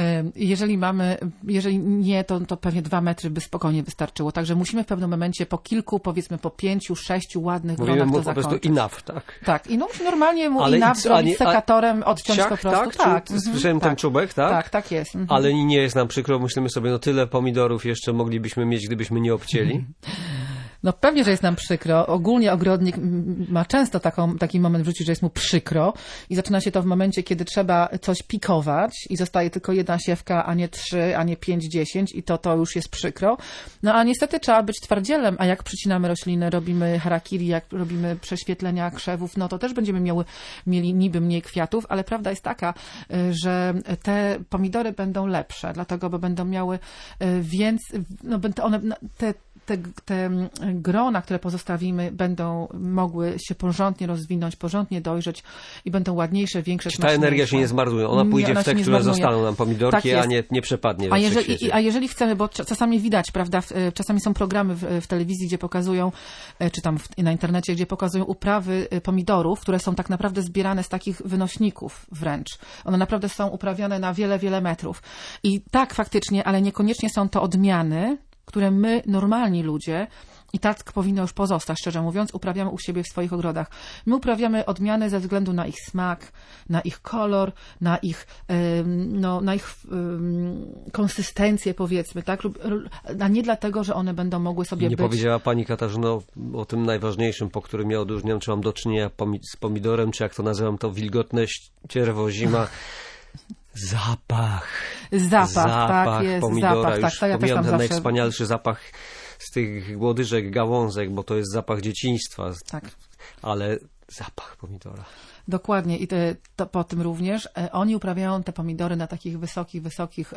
Jeżeli nie, to pewnie 2 metry by spokojnie wystarczyło. Także musimy w pewnym momencie po kilku, powiedzmy po 5-6 ładnych gronach to zakończyć. Po prostu enough, tak? Tak. I normalnie enough zrobić sekatorem, odciąć po prostu. Tak. Słyszałem ten czubek, tak? Tak jest. Ale nie jest nam przykro, myślimy sobie, tyle pomidorów jeszcze moglibyśmy mieć, gdybyśmy nie obcięli. No pewnie, że jest nam przykro. Ogólnie ogrodnik ma często taki moment w życiu, że jest mu przykro i zaczyna się to w momencie, kiedy trzeba coś pikować i zostaje tylko 1 siewka, a nie 3, a nie 5, 10 i to już jest przykro. No a niestety trzeba być twardzielem, a jak przycinamy rośliny, robimy harakiri, jak robimy prześwietlenia krzewów, no to też będziemy mieli niby mniej kwiatów, ale prawda jest taka, że te pomidory będą lepsze, dlatego, bo będą miały więcej, te grona, które pozostawimy, będą mogły się porządnie rozwinąć, porządnie dojrzeć i będą ładniejsze, większe, smaczniejsze. Ta energia się nie zmarnuje. Ona pójdzie w te, które zostaną nam pomidorki, tak a nie przepadnie. A jeżeli chcemy, bo czasami widać, prawda, czasami są programy w telewizji, gdzie pokazują, czy tam na internecie, gdzie pokazują uprawy pomidorów, które są tak naprawdę zbierane z takich wynośników wręcz. One naprawdę są uprawiane na wiele, wiele metrów. I tak faktycznie, ale niekoniecznie są to odmiany, które my, normalni ludzie, i tak powinno już pozostać, szczerze mówiąc, uprawiamy u siebie w swoich ogrodach. My uprawiamy odmiany ze względu na ich smak, na ich kolor, na ich konsystencję, powiedzmy, tak? A nie dlatego, że one będą mogły sobie być... Nie powiedziała Pani Katarzyno o tym najważniejszym, po którym ja odróżniam, czy mam do czynienia z pomidorem, czy jak to nazywam, to wilgotne ścierwo, zima. Zapach, tak jest, pomidora. Zapach, tak, to ja też tam ten zawsze... najwspanialszy zapach z tych łodyżek, gałązek, bo to jest zapach dzieciństwa. Tak. Ale zapach pomidora. Dokładnie i to po tym również. Oni uprawiają te pomidory na takich wysokich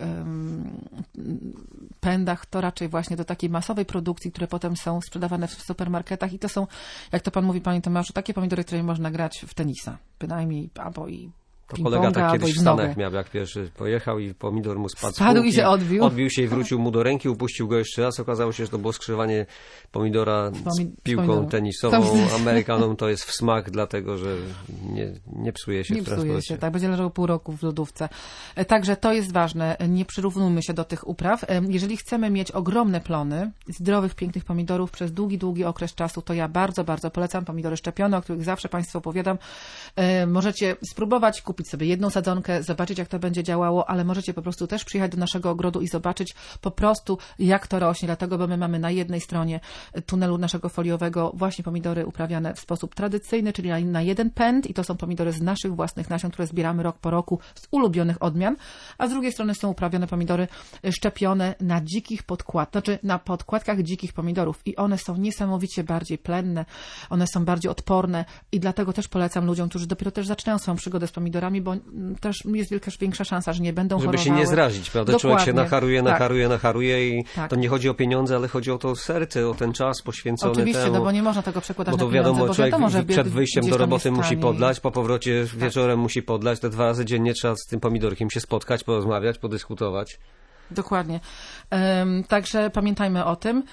pędach, to raczej właśnie do takiej masowej produkcji, które potem są sprzedawane w supermarketach i to są, jak to pan mówi, panie Tomaszu, takie pomidory, które można grać w tenisa, bynajmniej, albo i to kolega tak kiedyś w Stanach miał, jak pierwszy pojechał i pomidor mu spadł i się odbił. Odbił się i wrócił mu do ręki, upuścił go jeszcze raz. Okazało się, że to było skrzywanie pomidora z piłką tenisową. Amerykanom to jest w smak, dlatego że nie psuje się w transporcie. Nie psuje się, tak, będzie leżał pół roku w lodówce. Także to jest ważne, nie przyrównujmy się do tych upraw. Jeżeli chcemy mieć ogromne plony zdrowych, pięknych pomidorów przez długi okres czasu, to ja bardzo, bardzo polecam pomidory szczepione, o których zawsze Państwu opowiadam. Możecie spróbować kupować kupić sobie jedną sadzonkę, zobaczyć jak to będzie działało, ale możecie po prostu też przyjechać do naszego ogrodu i zobaczyć po prostu jak to rośnie, dlatego, bo my mamy na jednej stronie tunelu naszego foliowego właśnie pomidory uprawiane w sposób tradycyjny, czyli na jeden pęd i to są pomidory z naszych własnych nasion, które zbieramy rok po roku z ulubionych odmian, a z drugiej strony są uprawiane pomidory szczepione na dzikich na podkładkach dzikich pomidorów i one są niesamowicie bardziej plenne, one są bardziej odporne i dlatego też polecam ludziom, którzy dopiero też zaczynają swoją przygodę z pomidorami, bo też jest większa szansa, że nie będą chorowały. Żeby się nie zrazić, prawda? Dokładnie. Człowiek się nacharuje i tak. to nie chodzi o pieniądze, ale chodzi o to serce, o ten czas poświęcony Oczywiście, temu. No bo nie można tego przekładać bo to na pieniądze, wiadomo, bo człowiek wiadomo, że przed wyjściem do roboty musi podlać, po powrocie tak. wieczorem musi podlać, te 2 razy dziennie trzeba z tym pomidorkiem się spotkać, porozmawiać, podyskutować. Dokładnie. Także pamiętajmy o tym.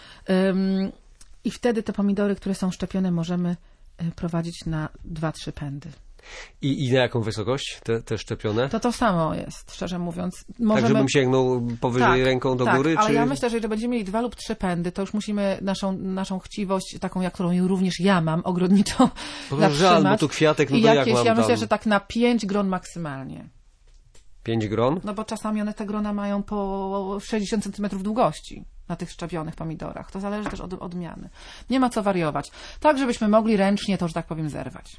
I wtedy te pomidory, które są szczepione, możemy prowadzić na 2-3 pędy. I na jaką wysokość te szczepione? To samo jest, szczerze mówiąc. Tak, żebym sięgnął powyżej ręką do góry? Ale czy... ja myślę, że jeżeli będziemy mieli 2 lub 3 pędy, to już musimy naszą chciwość, taką, którą również ja mam, ogrodniczą, zatrzymać. Żal, bo tu kwiatek, no to jak mam ja myślę, tam... że tak na 5 gron maksymalnie. 5 gron? No bo czasami te grona mają po 60 cm długości na tych szczepionych pomidorach. To zależy też od odmiany. Nie ma co wariować. Tak, żebyśmy mogli ręcznie to, że tak powiem, zerwać.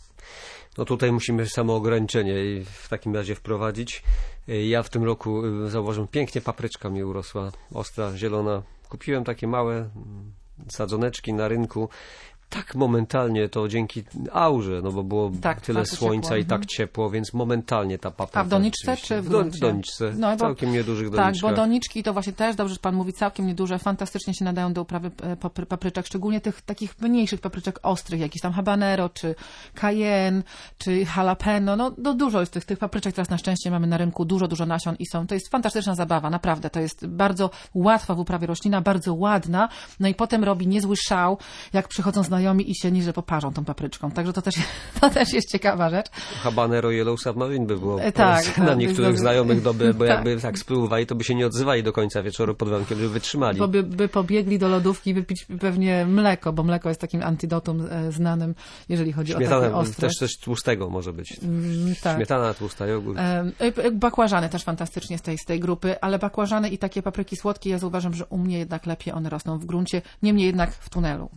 No tutaj musimy samoograniczenie w takim razie wprowadzić. Ja w tym roku zauważyłem, pięknie papryczka mi urosła, ostra, zielona. Kupiłem takie małe sadzoneczki na rynku. Tak momentalnie to dzięki aurze, no bo było tyle słońca ciepło. I tak ciepło, więc momentalnie ta papryka... A w doniczce czy w gruncie? W doniczce, no, całkiem niedużych doniczkach. Tak, bo doniczki to właśnie też, dobrze, że pan mówi, całkiem nieduże, fantastycznie się nadają do uprawy papryczek, szczególnie tych takich mniejszych papryczek ostrych, jakiś tam habanero, czy cayenne, czy jalapeno, no dużo jest tych papryczek, teraz na szczęście mamy na rynku dużo nasion i to jest fantastyczna zabawa, naprawdę, to jest bardzo łatwa w uprawie roślina, bardzo ładna, no i potem robi niezły szał, jak przychodzą znajomi i się nieźle poparzą tą papryczką. Także to też jest ciekawa rzecz. Habanero Yellow Submarine by było na niektórych znajomych dobre, bo jakby tak spróbowali, to by się nie odzywali do końca wieczoru pod warunkiem, żeby wytrzymali. Bo by pobiegli do lodówki wypić pewnie mleko, bo mleko jest takim antidotum znanym, jeżeli chodzi o takie ostre. Też tłustego może być. Tak. Śmietana, tłusta, jogurt. Bakłażany też fantastycznie z tej grupy, ale bakłażany i takie papryki słodkie, ja zauważam, że u mnie jednak lepiej one rosną w gruncie, niemniej jednak w tunelu.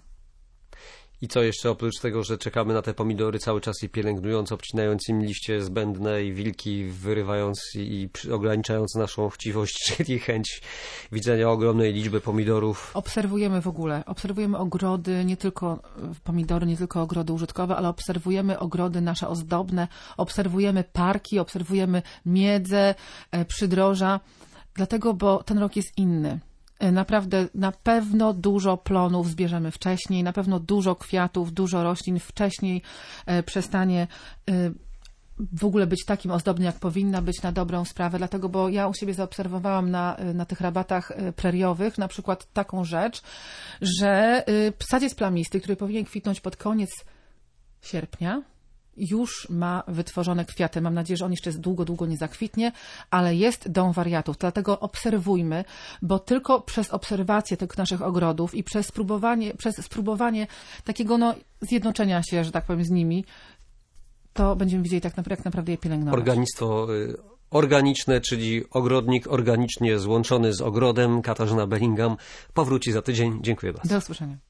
I co jeszcze oprócz tego, że czekamy na te pomidory cały czas i pielęgnując, obcinając im liście zbędne i wilki wyrywając i ograniczając naszą chciwość, czyli chęć widzenia ogromnej liczby pomidorów. Obserwujemy ogrody, nie tylko pomidory, nie tylko ogrody użytkowe, ale obserwujemy ogrody nasze ozdobne, obserwujemy parki, obserwujemy miedzę, przydroża, dlatego, bo ten rok jest inny. Naprawdę, na pewno dużo plonów zbierzemy wcześniej, na pewno dużo kwiatów, dużo roślin wcześniej przestanie w ogóle być takim ozdobny, jak powinna być na dobrą sprawę, dlatego, bo ja u siebie zaobserwowałam na tych rabatach preriowych na przykład taką rzecz, że sadziec plamisty, który powinien kwitnąć pod koniec sierpnia, już ma wytworzone kwiaty. Mam nadzieję, że on jeszcze długo nie zakwitnie, ale jest dom wariatów. Dlatego obserwujmy, bo tylko przez obserwację tych naszych ogrodów i przez spróbowanie takiego zjednoczenia się, że tak powiem, z nimi, to będziemy widzieli jak naprawdę je pielęgnować. Organistwo organiczne, czyli ogrodnik organicznie złączony z ogrodem. Katarzyna Bellingham powróci za tydzień. Dziękuję bardzo. Do usłyszenia.